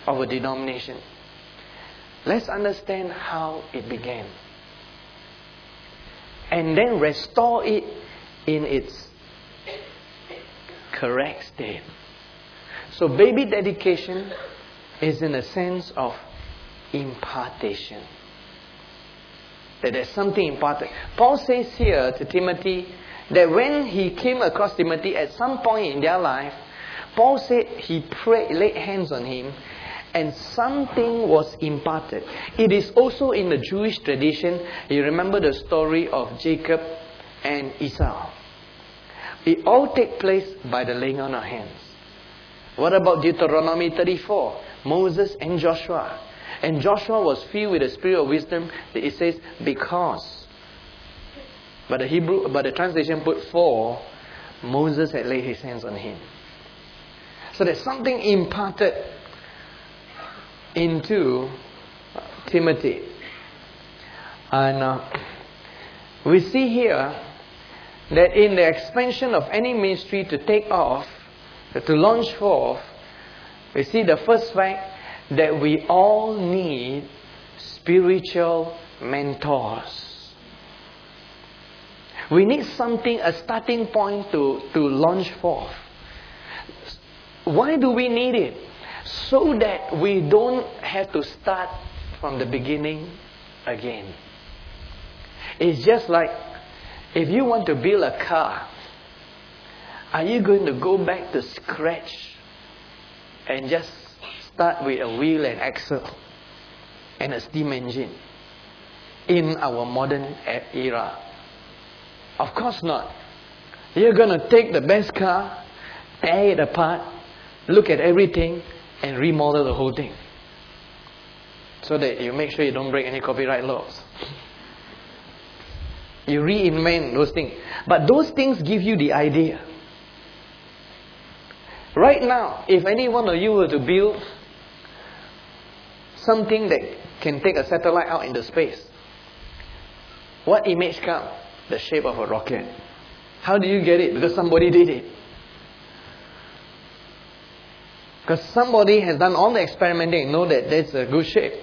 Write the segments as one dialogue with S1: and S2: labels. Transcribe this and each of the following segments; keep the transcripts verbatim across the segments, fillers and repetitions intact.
S1: of a denomination. Let's understand how it began. And then restore it in its correct state. So baby dedication is in a sense of impartation. That there's something imparted. Paul says here to Timothy that when he came across Timothy at some point in their life, Paul said he prayed, laid hands on him, and something was imparted. It is also in the Jewish tradition. You remember the story of Jacob and Esau. It all takes place by the laying on of hands. What about Deuteronomy thirty-four? Moses and Joshua. And Joshua was filled with the spirit of wisdom. It says, because. But the Hebrew, but the translation put for, Moses had laid his hands on him. So there's something imparted into Timothy. And uh, we see here that in the expansion of any ministry to take off, to launch forth, we see the first fact that we all need spiritual mentors. We need something, a starting point to, to launch forth. Why do we need it? So that we don't have to start from the beginning again. It's just like if you want to build a car, are you going to go back to scratch and just start with a wheel and axle and a steam engine in our modern era? Of course not. You're going to take the best car, tear it apart, look at everything, and remodel the whole thing. So that you make sure you don't break any copyright laws. You reinvent those things. But those things give you the idea. Right now, if any one of you were to build something that can take a satellite out into space, what image comes? The shape of a rocket. How do you get it? Because somebody did it. Because somebody has done all the experimenting and know that that's a good shape.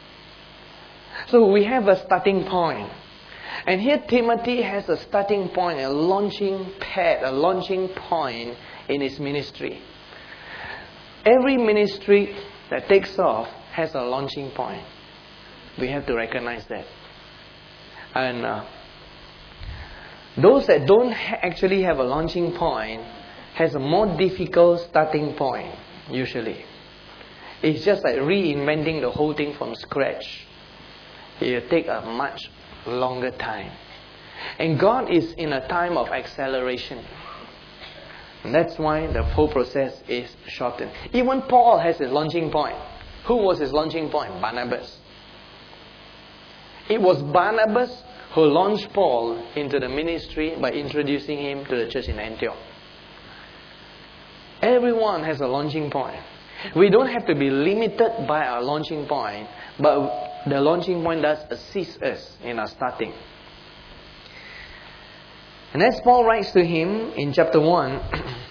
S1: So we have a starting point. And here Timothy has a starting point, a launching pad, a launching point in his ministry. Every ministry that takes off has a launching point. We have to recognize that. And uh, those that don't ha- actually have a launching point has a more difficult starting point, usually. It's just like reinventing the whole thing from scratch. It will take a much longer time. And God is in a time of acceleration. And that's why the whole process is shortened. Even Paul has his launching point. Who was his launching point? Barnabas. It was Barnabas who launched Paul into the ministry by introducing him to the church in Antioch. Everyone has a launching point. We don't have to be limited by our launching point, but the launching point does assist us in our starting. And as Paul writes to him in chapter one,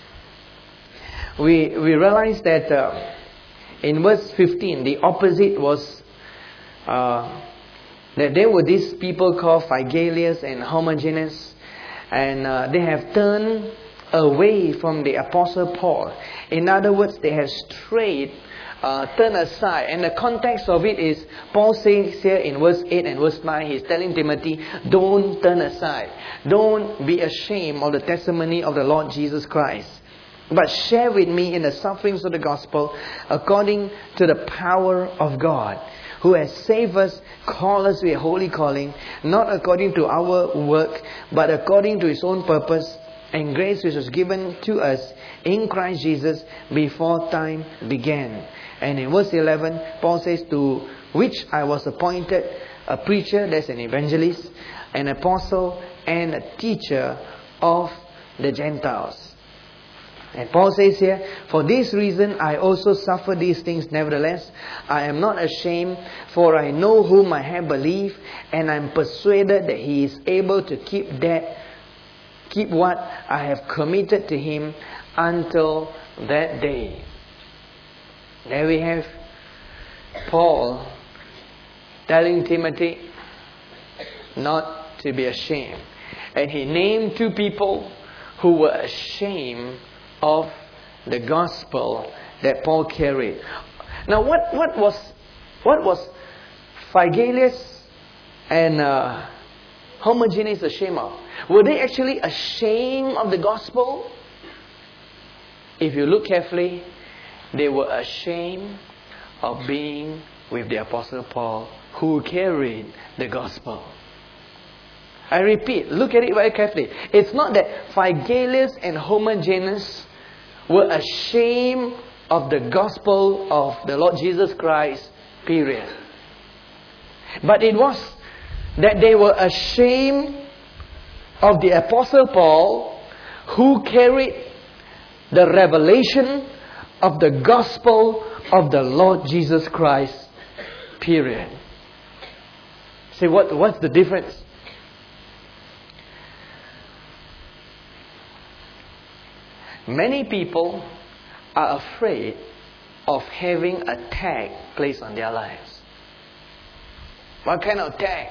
S1: we, we realize that uh, in verse fifteen, the opposite was uh, that there were these people called Phygelius and Hermogenes, and uh, they have turned away from the Apostle Paul. In other words, they have strayed, uh, turned aside. And the context of it is, Paul says here in verse eight and verse nine, he's telling Timothy, don't turn aside. Don't be ashamed of the testimony of the Lord Jesus Christ, but share with me in the sufferings of the gospel according to the power of God, who has saved us, called us with a holy calling, not according to our work, but according to His own purpose and grace which was given to us in Christ Jesus before time began. And in verse eleven, Paul says, to which I was appointed a preacher, that's an evangelist, an apostle, and a teacher of the Gentiles. And Paul says here, for this reason I also suffer these things. Nevertheless, I am not ashamed, for I know whom I have believed, and I am persuaded that He is able to keep that, keep what I have committed to Him until that day. There we have Paul telling Timothy not to be ashamed. And he named two people who were ashamed of the gospel that Paul carried. Now, what, what was what was Phygellus and uh, Hermogenes ashamed of? Were they actually ashamed of the gospel? If you look carefully, they were ashamed of being with the Apostle Paul, who carried the gospel. I repeat, look at it very carefully. It's not that Phygellus and Hermogenes were ashamed of the gospel of the Lord Jesus Christ, period. But it was that they were ashamed of the Apostle Paul, who carried the revelation of the gospel of the Lord Jesus Christ, period. See, what, what's the difference? Many people are afraid of having a tag placed on their lives. What kind of tag?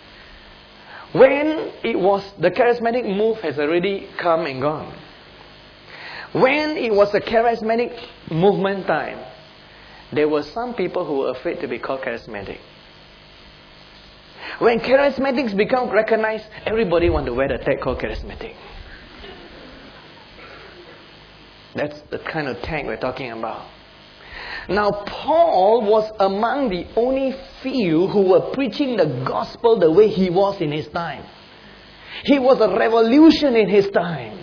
S1: When it was, the charismatic move has already come and gone. When it was a charismatic movement time, there were some people who were afraid to be called charismatic. When charismatics become recognized, everybody want to wear the tag called charismatic. That's the kind of tag we're talking about. Now, Paul was among the only few who were preaching the gospel the way he was in his time. He was a revolution in his time.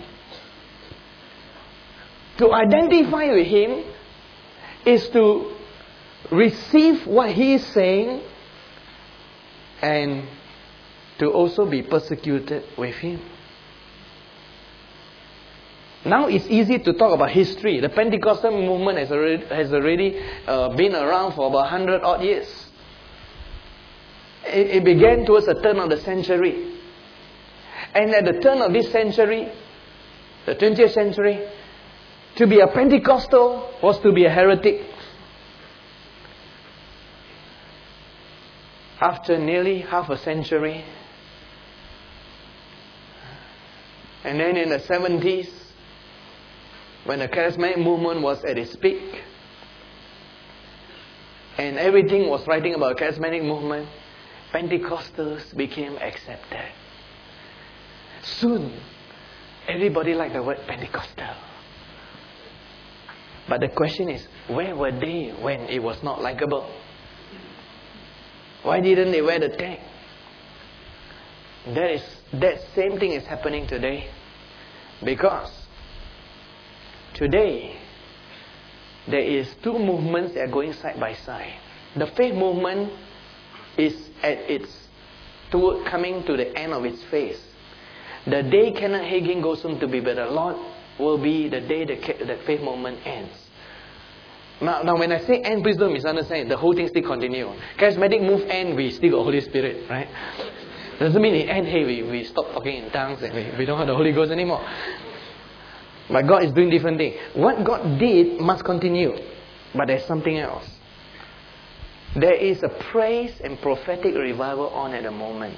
S1: To identify with him is to receive what he is saying and to also be persecuted with him. Now it's easy to talk about history. The Pentecostal movement has already, has already uh, been around for about one hundred odd years. It, it began towards the turn of the century. And at the turn of this century, the twentieth century, to be a Pentecostal was to be a heretic. After nearly half a century, and then in the seventies, when the charismatic movement was at its peak, and everything was writing about the charismatic movement, Pentecostals became accepted. Soon, everybody liked the word Pentecostal. But the question is, where were they when it was not likable? Why didn't they wear the tag? That is, that same thing is happening today. Because today, there is two movements that are going side by side. The faith movement is at its toward coming to the end of its phase. The day Kenneth Hagin goes home to be with the Lord will be the day the, the faith movement ends. Now, now, when I say end, please don't misunderstand. The whole thing still continue. Charismatic move end, we still got Holy Spirit, right? Doesn't mean it end, hey, we, we stop talking in tongues and we, we don't have the Holy Ghost anymore. But God is doing different things. What God did must continue. But there's something else. There is a praise and prophetic revival on at the moment.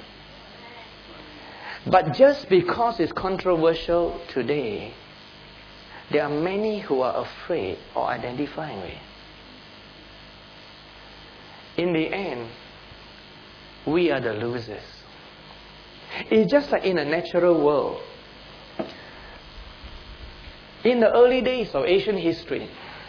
S1: But just because it's controversial today, there are many who are afraid or identifying with. In the end, we are the losers. It's just like in a natural world. In the early days of Asian history,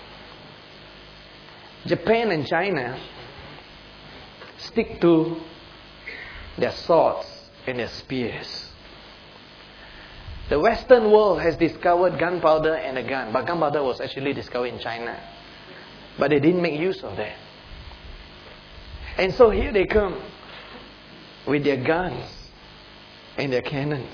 S1: Japan and China stick to their swords and their spears. The Western world has discovered gunpowder and a gun, but gunpowder was actually discovered in China. But they didn't make use of that. And so here they come with their guns and their cannons.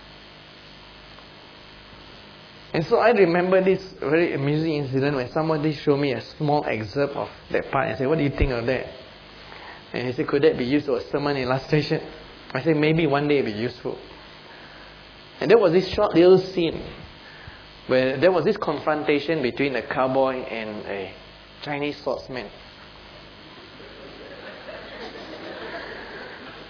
S1: And so I remember this very amusing incident when somebody showed me a small excerpt of that part and said, "What do you think of that?" And he said, "Could that be used for a sermon illustration?" I said, "Maybe one day it will be useful." And there was this short little scene where there was this confrontation between a cowboy and a Chinese swordsman.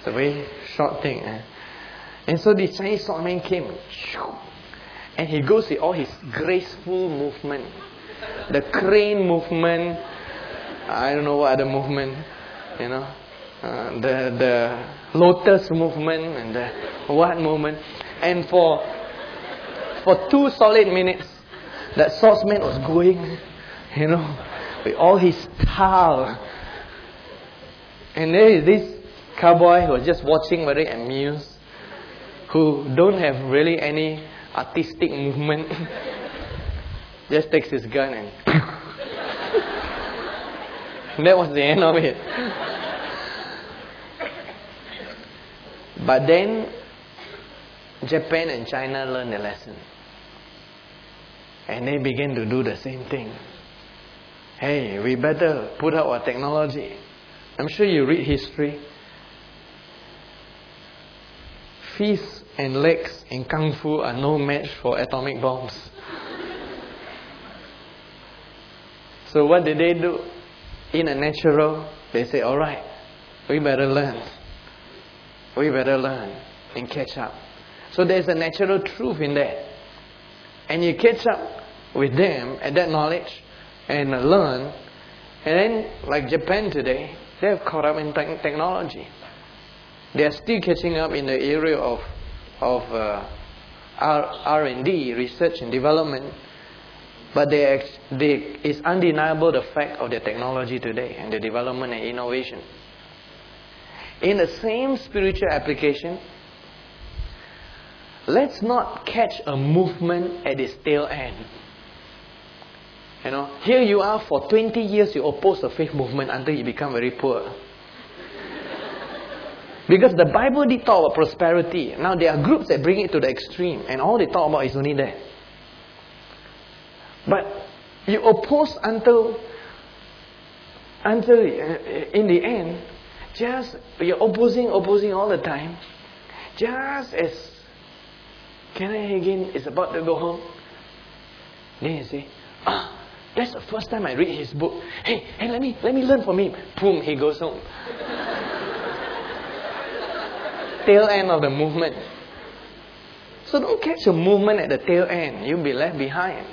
S1: It's a very short thing. Eh? And so the Chinese swordsman came, and he goes with all his graceful movement, the crane movement, I don't know what other movement, you know, uh, the the lotus movement and the what movement, and for for two solid minutes, that swordsman was going, you know, with all his style, and there is this cowboy who was just watching, very amused, who don't have really any artistic movement, just takes his gun and that was the end of it. But then Japan and China learned a lesson, and they began to do the same thing. Hey, we better put out our technology. I'm sure you read history. Fists and legs in Kung Fu are no match for atomic bombs. So what did they do? In a natural, they say, alright, we better learn. We better learn and catch up. So there's a natural truth in that. And you catch up with them at that knowledge and learn. And then, like Japan today, they have caught up in te- technology. They are still catching up in the area of of uh, R and D, research and development. But they, they, it's undeniable the fact of their technology today and the development and innovation. In the same spiritual application, let's not catch a movement at its tail end. You know, here you are for twenty years, you oppose the faith movement until you become very poor. Because the Bible did talk about prosperity. Now there are groups that bring it to the extreme, and all they talk about is only that. But you oppose until, until in the end, just you're opposing, opposing all the time. Just as Kenneth Hagin is about to go home, then you say, ah, that's the first time I read his book. Hey, hey, let me let me learn from him. Boom, he goes home. Tail end of the movement. So don't catch a movement at the tail end. You'll be left behind.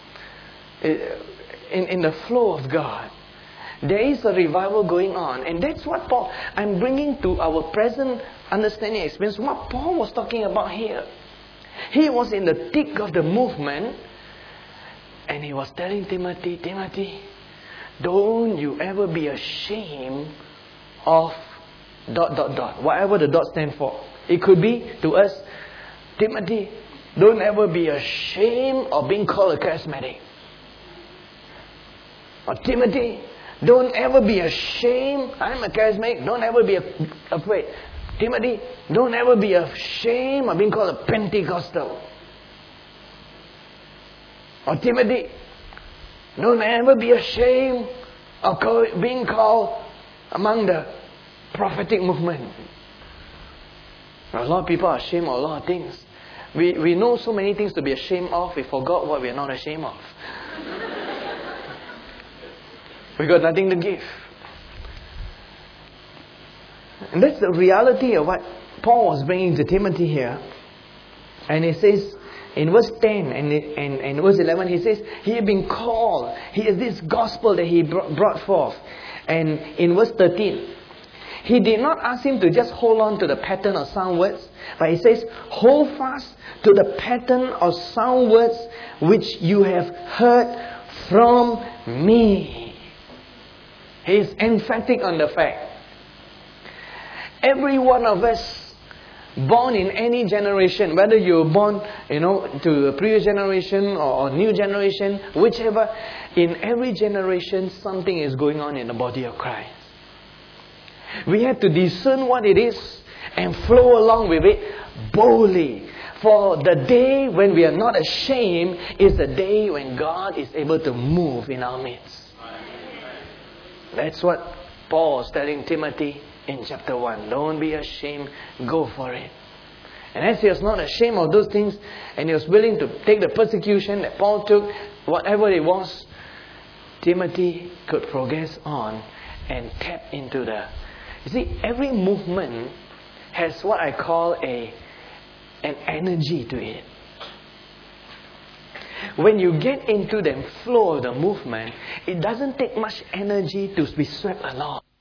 S1: In, in the flow of God, there is a revival going on. And that's what Paul, I'm bringing to our present understanding experience, what Paul was talking about here. He was in the thick of the movement, and he was telling Timothy, Timothy, don't you ever be ashamed of dot, dot, dot, whatever the dot stands for. It could be to us, Timothy, don't ever be ashamed of being called a charismatic. Or Timothy, don't ever be ashamed. I'm a charismatic. Don't ever be afraid. Timothy, don't ever be ashamed of being called a Pentecostal. Or Timothy, don't ever be ashamed of call, being called among the prophetic movement. A lot of people are ashamed of a lot of things. We, we know so many things to be ashamed of, we forgot what we are not ashamed of. We got nothing to give. And that's the reality of what Paul was bringing to Timothy here. And he says in verse ten and, and, and verse eleven, he says, he had been called. He has this gospel that he brought forth. And in verse thirteen, he did not ask him to just hold on to the pattern of sound words, but he says, hold fast to the pattern of sound words which you have heard from me. He is emphatic on the fact. Every one of us, born in any generation, whether you're born, you know, to a previous generation or, or new generation, whichever, in every generation, something is going on in the body of Christ. We have to discern what it is and flow along with it boldly. For the day when we are not ashamed is the day when God is able to move in our midst. That's what Paul was telling Timothy in chapter one. Don't be ashamed, go for it. And as he was not ashamed of those things, and he was willing to take the persecution that Paul took, whatever it was, Timothy could progress on and tap into the... You see, every movement has what I call a an energy to it. When you get into the flow of the movement, it doesn't take much energy to be swept along.